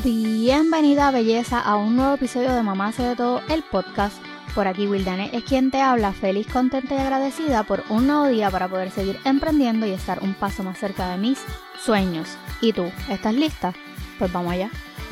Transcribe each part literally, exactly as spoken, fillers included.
Bienvenida, belleza, a un nuevo episodio de Mamá Hace de Todo, el podcast. Por aquí Wildanet es quien te habla, feliz, contenta y agradecida por un nuevo día para poder seguir emprendiendo y estar un paso más cerca de mis sueños. ¿Y tú? ¿Estás lista? Pues vamos allá.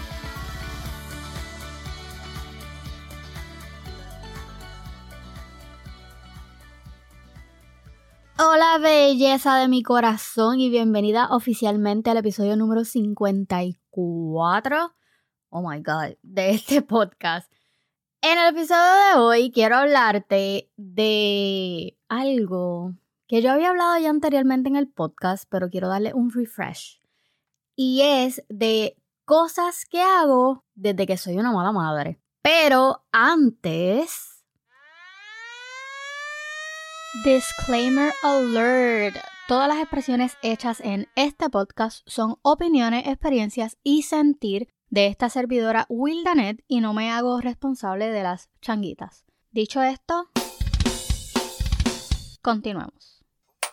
Hola, belleza de mi corazón, y bienvenida oficialmente al episodio número cincuenta y cuatro, oh my god, de este podcast. En el episodio de hoy quiero hablarte de algo que yo había hablado ya anteriormente en el podcast, pero quiero darle un refresh. Y es de cosas que hago desde que soy una mala madre. Pero antes... Disclaimer alert. Todas las expresiones hechas en este podcast son opiniones, experiencias y sentir de esta servidora Wildanet y no me hago responsable de las changuitas. Dicho esto, continuemos.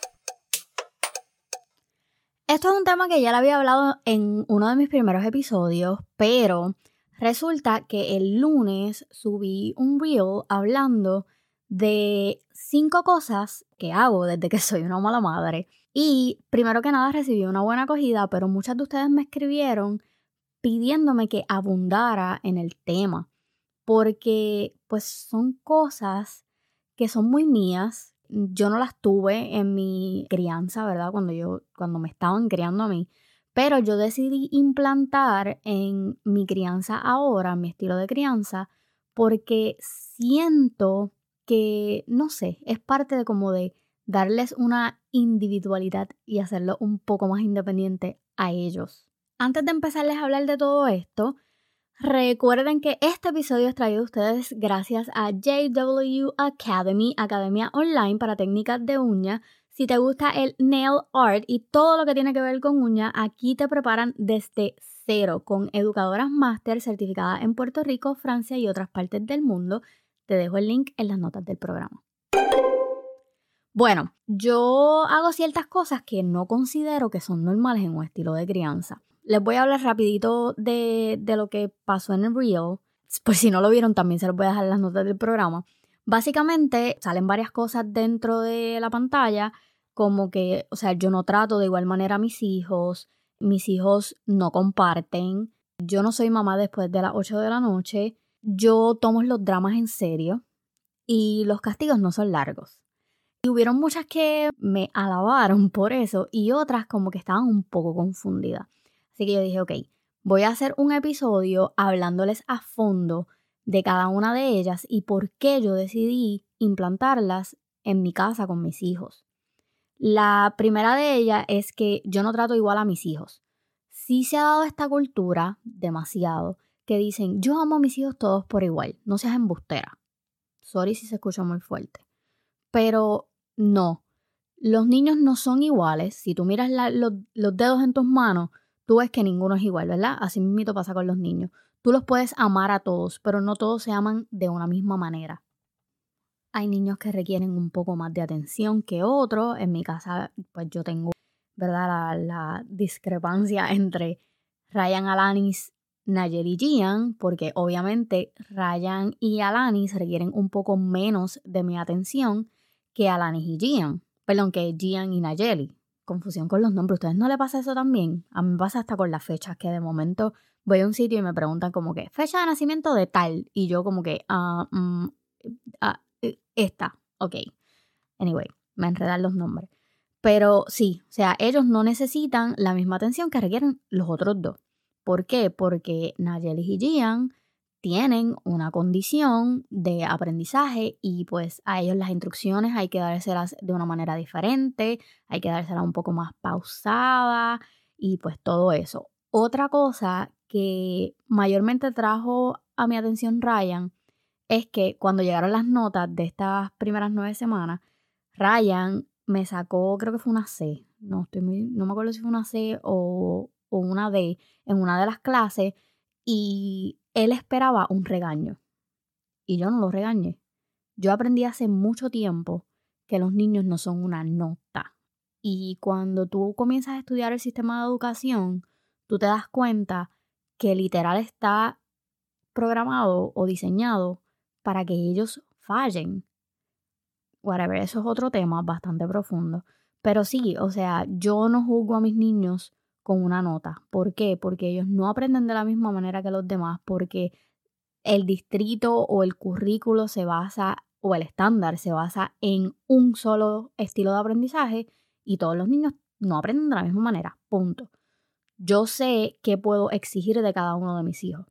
Esto es un tema que ya le había hablado en uno de mis primeros episodios, pero resulta que el lunes subí un reel hablando de cinco cosas que hago desde que soy una mala madre. Y primero que nada recibí una buena acogida, pero muchas de ustedes me escribieron pidiéndome que abundara en el tema, porque pues son cosas que son muy mías. Yo no las tuve en mi crianza, ¿verdad? Cuando yo, cuando me estaban criando a mí, pero yo decidí implantar en mi crianza ahora, mi estilo de crianza, porque siento que, no sé, es parte de como de darles una individualidad y hacerlo un poco más independiente a ellos. Antes de empezarles a hablar de todo esto, recuerden que este episodio es traído a ustedes gracias a J W Academy, academia online para técnicas de uña. Si te gusta el nail art y todo lo que tiene que ver con uña, aquí te preparan desde cero con educadoras máster certificadas en Puerto Rico, Francia y otras partes del mundo. Te dejo el link en las notas del programa. Bueno, yo hago ciertas cosas que no considero que son normales en un estilo de crianza. Les voy a hablar rapidito de, de lo que pasó en el reel. Por si no lo vieron, también se los voy a dejar en las notas del programa. Básicamente, salen varias cosas dentro de la pantalla, como que, o sea, yo no trato de igual manera a mis hijos. Mis hijos no comparten. Yo no soy mamá después de las ocho de la noche. Yo tomo los dramas en serio y los castigos no son largos. Y hubieron muchas que me alabaron por eso y otras como que estaban un poco confundidas. Así que yo dije, ok, voy a hacer un episodio hablándoles a fondo de cada una de ellas y por qué yo decidí implantarlas en mi casa con mis hijos. La primera de ellas es que yo no trato igual a mis hijos. Sí se ha dado esta cultura demasiado que dicen, yo amo a mis hijos todos por igual, no seas embustera. Sorry si se escucha muy fuerte. Pero no, los niños no son iguales. Si tú miras la, los, los dedos en tus manos, tú ves que ninguno es igual, ¿verdad? Así mismo pasa con los niños. Tú los puedes amar a todos, pero no todos se aman de una misma manera. Hay niños que requieren un poco más de atención que otros. En mi casa, pues yo tengo, ¿verdad? La, la discrepancia entre Ryan, Alanis, Nayeli y Gian, porque obviamente Ryan y Alanis requieren un poco menos de mi atención que Alanis y Gian. Perdón, que Gian y Nayeli. Confusión con los nombres. ¿Ustedes no les pasa eso también? A mí me pasa hasta con las fechas, que de momento voy a un sitio y me preguntan como que fecha de nacimiento de tal. Y yo como que, ah, uh, um, uh, esta, ok. Anyway, me enredan los nombres. Pero sí, o sea, ellos no necesitan la misma atención que requieren los otros dos. ¿Por qué? Porque Nayeli y Gian tienen una condición de aprendizaje y pues a ellos las instrucciones hay que dárselas de una manera diferente, hay que dárselas un poco más pausada y pues todo eso. Otra cosa que mayormente trajo a mi atención Ryan es que cuando llegaron las notas de estas primeras nueve semanas, Ryan me sacó, creo que fue una C, no, estoy muy, no me acuerdo si fue una C o, o una D en una de las clases y él esperaba un regaño y yo no lo regañé. Yo aprendí hace mucho tiempo que los niños no son una nota y cuando tú comienzas a estudiar el sistema de educación, tú te das cuenta que literal está programado o diseñado para que ellos fallen. Whatever, eso es otro tema bastante profundo. Pero sí, o sea, yo no juzgo a mis niños con una nota. ¿Por qué? Porque ellos no aprenden de la misma manera que los demás, porque el distrito o el currículo se basa, o el estándar se basa en un solo estilo de aprendizaje y todos los niños no aprenden de la misma manera. Punto. Yo sé qué puedo exigir de cada uno de mis hijos.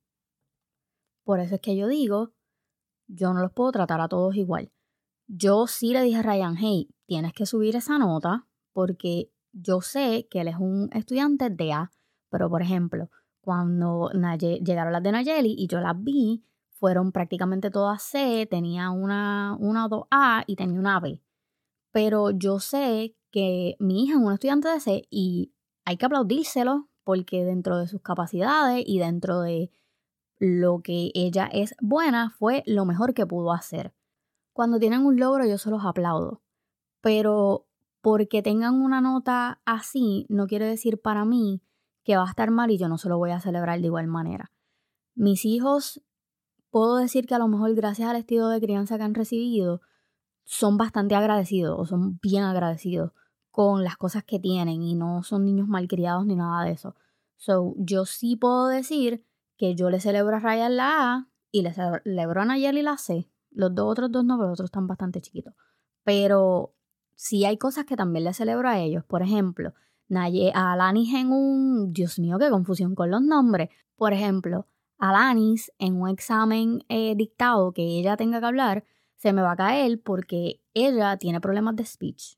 Por eso es que yo digo, yo no los puedo tratar a todos igual. Yo sí le dije a Ryan, hey, tienes que subir esa nota porque yo sé que él es un estudiante de A, pero por ejemplo, cuando Naye- llegaron las de Nayeli y yo las vi, fueron prácticamente todas C, tenía una, una o dos A y tenía una B. Pero yo sé que mi hija es una estudiante de C y hay que aplaudírselo porque dentro de sus capacidades y dentro de lo que ella es buena fue lo mejor que pudo hacer. Cuando tienen un logro yo se los aplaudo, pero porque tengan una nota así no quiere decir para mí que va a estar mal y yo no se lo voy a celebrar de igual manera. Mis hijos, puedo decir que a lo mejor gracias al estilo de crianza que han recibido, son bastante agradecidos o son bien agradecidos con las cosas que tienen y no son niños malcriados ni nada de eso. So, yo sí puedo decir que yo le celebro a Ryan la A y le celebro a Nayeli la C. Los dos otros dos no, pero los otros están bastante chiquitos. Pero sí hay cosas que también le celebro a ellos. Por ejemplo, Naye, a Alanis en un... Dios mío, qué confusión con los nombres. Por ejemplo, Alanis en un examen eh, dictado que ella tenga que hablar, se me va a caer porque ella tiene problemas de speech.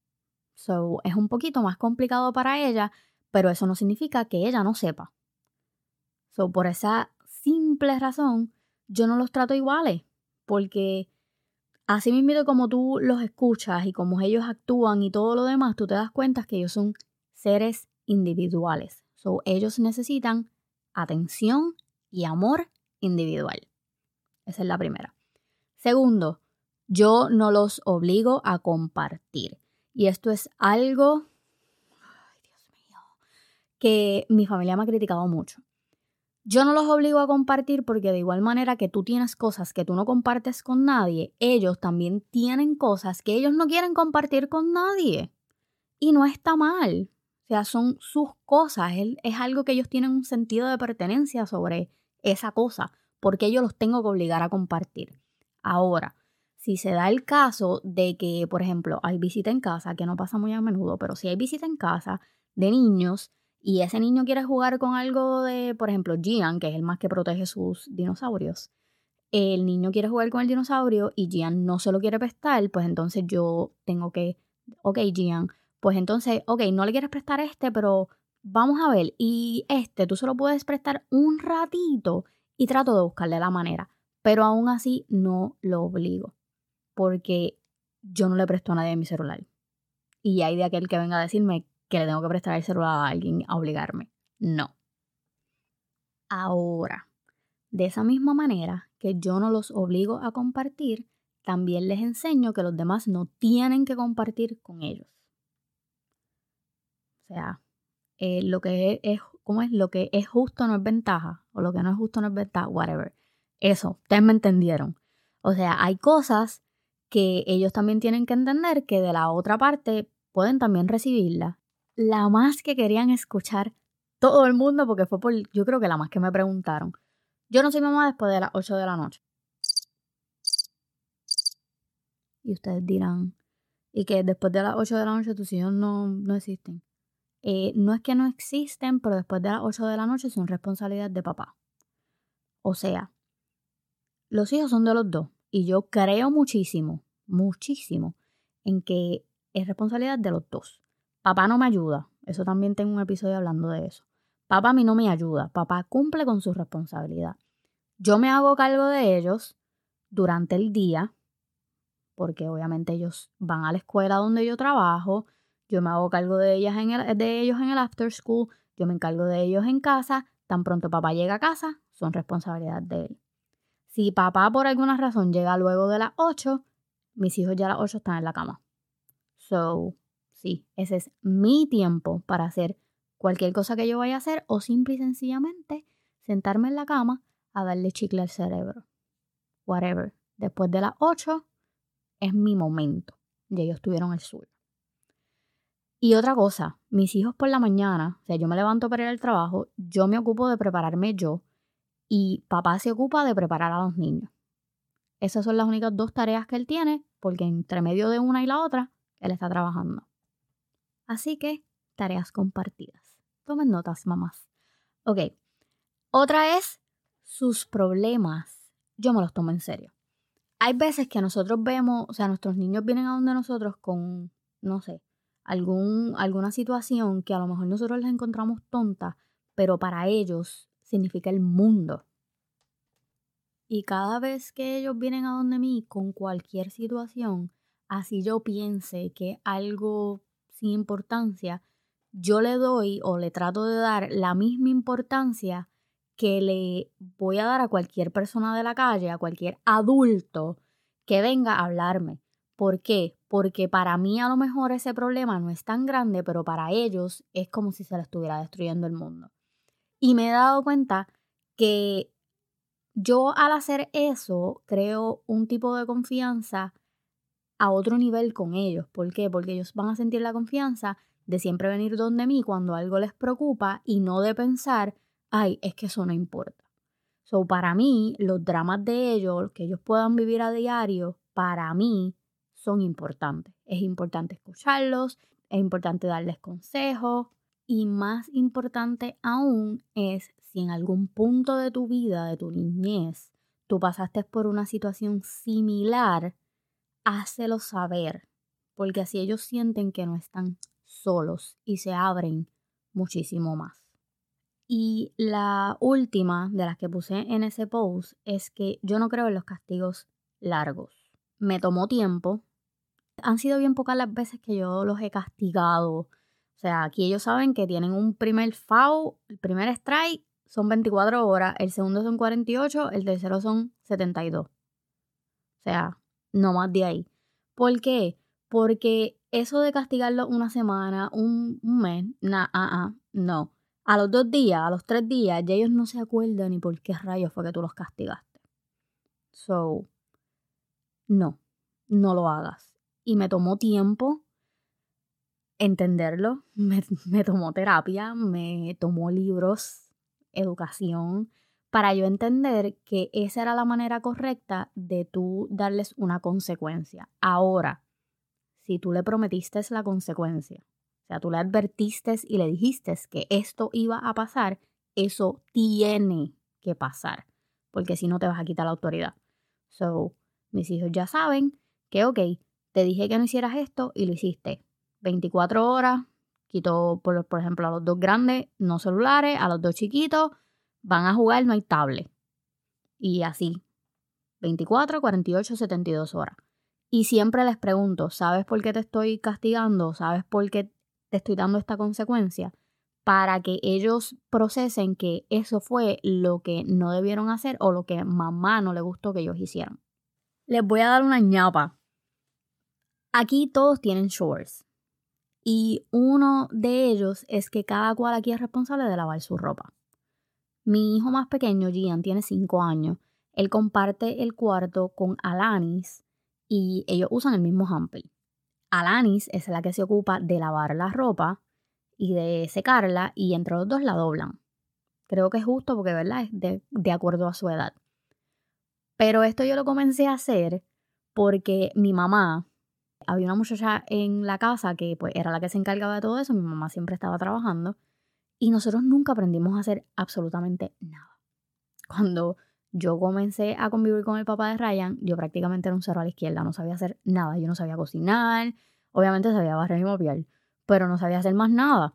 So, es un poquito más complicado para ella, pero eso no significa que ella no sepa. So, por esa simple razón, yo no los trato iguales, porque así mismo como tú los escuchas y como ellos actúan y todo lo demás, tú te das cuenta que ellos son seres individuales. So, ellos necesitan atención y amor individual. Esa es la primera. Segundo, yo no los obligo a compartir. Y esto es algo, ay, Dios mío, que mi familia me ha criticado mucho. Yo no los obligo a compartir porque de igual manera que tú tienes cosas que tú no compartes con nadie, ellos también tienen cosas que ellos no quieren compartir con nadie. Y no está mal. O sea, son sus cosas. Es, es algo que ellos tienen un sentido de pertenencia sobre esa cosa. Porque yo los tengo que obligar a compartir. Ahora, si se da el caso de que, por ejemplo, hay visita en casa, que no pasa muy a menudo, pero si hay visita en casa de niños y ese niño quiere jugar con algo de, por ejemplo, Gian, que es el más que protege sus dinosaurios, el niño quiere jugar con el dinosaurio y Gian no se lo quiere prestar, pues entonces yo tengo que, ok, Gian, pues entonces, ok, no le quieres prestar este, pero vamos a ver, y este tú se lo puedes prestar un ratito y trato de buscarle la manera, pero aún así no lo obligo, porque yo no le presto a nadie mi celular. Y hay de aquel que venga a decirme que le tengo que prestar el celular a alguien a obligarme. No. Ahora, de esa misma manera que yo no los obligo a compartir, también les enseño que los demás no tienen que compartir con ellos. O sea, eh, lo que es, ¿cómo es? Lo que es justo no es ventaja, o lo que no es justo no es ventaja, whatever. Eso, ustedes me entendieron. O sea, hay cosas que ellos también tienen que entender que de la otra parte pueden también recibirla. La más que querían escuchar todo el mundo, porque fue por, yo creo que la más que me preguntaron. Yo no soy mamá después de las ocho de la noche. Y ustedes dirán, y que después de las ocho de la noche tus hijos no, no existen. Eh, no es que no existen, pero después de las ocho de la noche son responsabilidad de papá. O sea, los hijos son de los dos. Y yo creo muchísimo, muchísimo, en que es responsabilidad de los dos. Papá no me ayuda. Eso también tengo un episodio hablando de eso. Papá a mí no me ayuda. Papá cumple con su responsabilidad. Yo me hago cargo de ellos durante el día, porque obviamente ellos van a la escuela donde yo trabajo. Yo me hago cargo de, ellas en el, de ellos en el after school. Yo me encargo de ellos en casa. Tan pronto papá llega a casa, son responsabilidad de él. Si papá por alguna razón llega luego de las ocho, mis hijos ya a las ocho están en la cama. So, sí, ese es mi tiempo para hacer cualquier cosa que yo vaya a hacer o simple y sencillamente sentarme en la cama a darle chicle al cerebro. Whatever. Después de las ocho es mi momento. Y ellos tuvieron el suyo. Y otra cosa, mis hijos por la mañana, o sea, yo me levanto para ir al trabajo, yo me ocupo de prepararme yo y papá se ocupa de preparar a los niños. Esas son las únicas dos tareas que él tiene, porque entre medio de una y la otra, él está trabajando. Así que, tareas compartidas. Tomen notas, mamás. Ok. Otra es sus problemas. Yo me los tomo en serio. Hay veces que nosotros vemos, o sea, nuestros niños vienen a donde nosotros con, no sé, algún, alguna situación que a lo mejor nosotros les encontramos tonta, pero para ellos significa el mundo. Y cada vez que ellos vienen a donde mí con cualquier situación, así yo piense que es algo sin importancia, yo le doy o le trato de dar la misma importancia que le voy a dar a cualquier persona de la calle, a cualquier adulto que venga a hablarme. ¿Por qué? Porque para mí a lo mejor ese problema no es tan grande, pero para ellos es como si se le estuviera destruyendo el mundo. Y me he dado cuenta que yo al hacer eso creo un tipo de confianza a otro nivel con ellos. ¿Por qué? Porque ellos van a sentir la confianza de siempre venir donde mí cuando algo les preocupa y no de pensar, ay, es que eso no importa. So, para mí, los dramas de ellos, que ellos puedan vivir a diario, para mí son importantes. Es importante escucharlos, es importante darles consejos y más importante aún es si en algún punto de tu vida, de tu niñez, tú pasaste por una situación similar, hácelo saber, porque así ellos sienten que no están solos y se abren muchísimo más. Y la última de las que puse en ese post es que yo no creo en los castigos largos. Me tomó tiempo. Han sido bien pocas las veces que yo los he castigado. O sea, aquí ellos saben que tienen un primer foul, el primer strike son veinticuatro horas, el segundo son cuarenta y ocho, el tercero son setenta y dos. O sea, no más de ahí. ¿Por qué? Porque eso de castigarlo una semana, un, un mes, nah, uh, uh, no. A los dos días, a los tres días, ya ellos no se acuerdan ni por qué rayos fue que tú los castigaste. So, no, no lo hagas. Y me tomó tiempo entenderlo, me, me tomó terapia, me tomó libros, educación, para yo entender que esa era la manera correcta de tú darles una consecuencia. Ahora, si tú le prometiste la consecuencia, o sea, tú le advertiste y le dijiste que esto iba a pasar, eso tiene que pasar, porque si no te vas a quitar la autoridad. So, mis hijos ya saben que, ok, te dije que no hicieras esto y lo hiciste. veinticuatro horas, quito, por, por ejemplo, a los dos grandes, no celulares, a los dos chiquitos, van a jugar, no hay tablet. Y así, veinticuatro, cuarenta y ocho, setenta y dos horas. Y siempre les pregunto, ¿sabes por qué te estoy castigando? ¿Sabes por qué te estoy dando esta consecuencia? Para que ellos procesen que eso fue lo que no debieron hacer o lo que mamá no le gustó que ellos hicieran. Les voy a dar una ñapa. Aquí todos tienen chores. Y uno de ellos es que cada cual aquí es responsable de lavar su ropa. Mi hijo más pequeño, Gian, tiene cinco años. Él comparte el cuarto con Alanis y ellos usan el mismo hamper. Alanis es la que se ocupa de lavar la ropa y de secarla y entre los dos la doblan. Creo que es justo porque, ¿verdad? Es de, de acuerdo a su edad. Pero esto yo lo comencé a hacer porque mi mamá, había una muchacha en la casa que pues era la que se encargaba de todo eso, mi mamá siempre estaba trabajando y nosotros nunca aprendimos a hacer absolutamente nada. Cuando yo comencé a convivir con el papá de Ryan, yo prácticamente era un cero a la izquierda, no sabía hacer nada, yo no sabía cocinar, obviamente sabía barrer y mopiar, pero no sabía hacer más nada.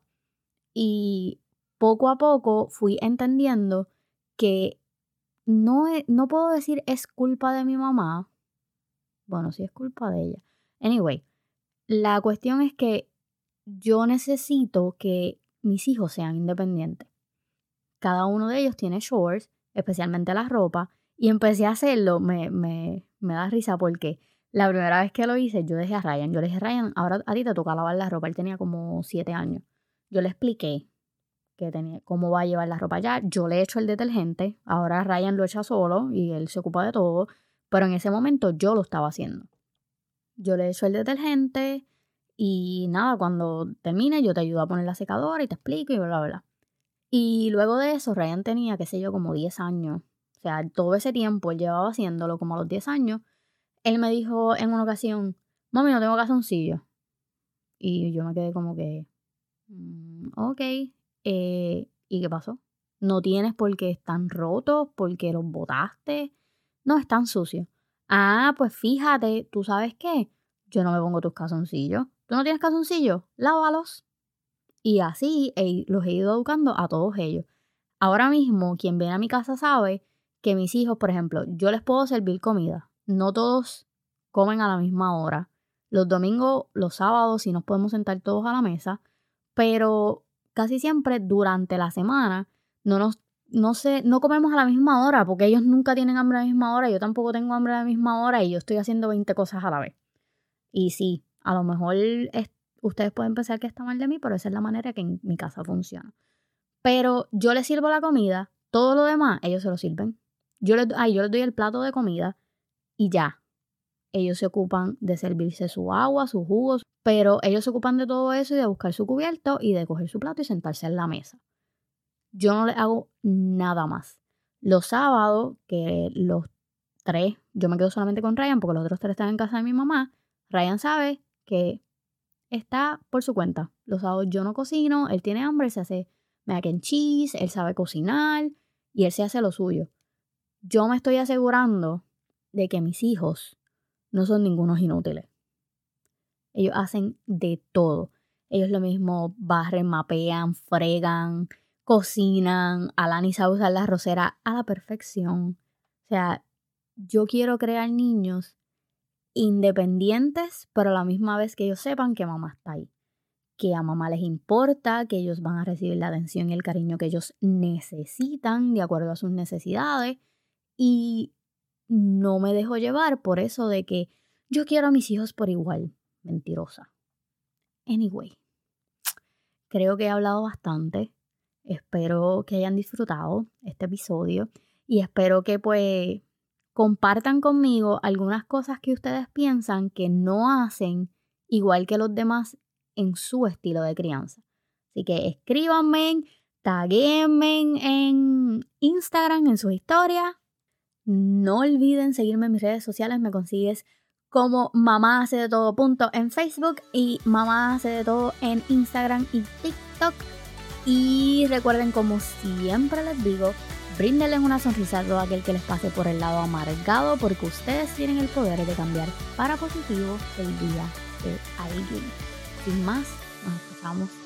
Y poco a poco fui entendiendo que no, es, no puedo decir es culpa de mi mamá, bueno, sí es culpa de ella. Anyway, la cuestión es que yo necesito que mis hijos sean independientes. Cada uno de ellos tiene chores, especialmente la ropa, y empecé a hacerlo, me, me, me da risa porque la primera vez que lo hice, yo dejé a Ryan, yo le dije, Ryan, ahora a ti te toca lavar la ropa, él tenía como siete años. Yo le expliqué que tenía, cómo va a llevar la ropa allá. Yo le echo el detergente, ahora Ryan lo echa solo y él se ocupa de todo, pero en ese momento yo lo estaba haciendo. Yo le echo el detergente y nada, cuando termine yo te ayudo a poner la secadora y te explico y bla, bla, bla. Y luego de eso, Ryan tenía, qué sé yo, como diez años. O sea, todo ese tiempo él llevaba haciéndolo, como a los diez años. Él me dijo en una ocasión, mami, no tengo calzoncillos. Y yo me quedé como que, mm, ok, eh, ¿y qué pasó? No tienes porque están rotos, porque los botaste. No, están sucios. Ah, pues fíjate, ¿tú sabes qué? Yo no me pongo tus calzoncillos. ¿Tú no tienes calzoncillos? Lávalos. Y así he- los he ido educando a todos ellos. Ahora mismo, quien viene a mi casa sabe que mis hijos, por ejemplo, yo les puedo servir comida. No todos comen a la misma hora. Los domingos, los sábados, sí nos podemos sentar todos a la mesa, pero casi siempre durante la semana no nos, no sé, no comemos a la misma hora, porque ellos nunca tienen hambre a la misma hora, yo tampoco tengo hambre a la misma hora y yo estoy haciendo veinte cosas a la vez. Y sí, a lo mejor es, ustedes pueden pensar que está mal de mí, pero esa es la manera que en mi casa funciona. Pero yo les sirvo la comida, todo lo demás ellos se lo sirven. Yo les, ay, yo les doy el plato de comida y ya. Ellos se ocupan de servirse su agua, sus jugos, pero ellos se ocupan de todo eso y de buscar su cubierto y de coger su plato y sentarse en la mesa. Yo no les hago nada más. Los sábados, que los tres, yo me quedo solamente con Ryan porque los otros tres están en casa de mi mamá, Ryan sabe que está por su cuenta. Los sábados yo no cocino, él tiene hambre, se hace mac and cheese, él sabe cocinar y él se hace lo suyo. Yo me estoy asegurando de que mis hijos no son ningunos inútiles. Ellos hacen de todo. Ellos lo mismo barren, mapean, fregan, cocinan. Alani sabe usar la arrocera a la perfección. O sea, yo quiero crear niños independientes, pero a la misma vez que ellos sepan que mamá está ahí. Que a mamá les importa, que ellos van a recibir la atención y el cariño que ellos necesitan de acuerdo a sus necesidades. Y no me dejo llevar por eso de que yo quiero a mis hijos por igual. Mentirosa. Anyway, creo que he hablado bastante. Espero que hayan disfrutado este episodio y espero que pues compartan conmigo algunas cosas que ustedes piensan que no hacen igual que los demás en su estilo de crianza. Así que escríbanme, taguéenme en Instagram, en sus historias. No olviden seguirme en mis redes sociales, me consigues como Mamá Hace de Todo punto en Facebook y Mamá Hace de Todo en Instagram y TikTok. Y recuerden, como siempre les digo, bríndenles una sonrisa a todo aquel que les pase por el lado amargado, porque ustedes tienen el poder de cambiar para positivo el día de alguien. Sin más, nos escuchamos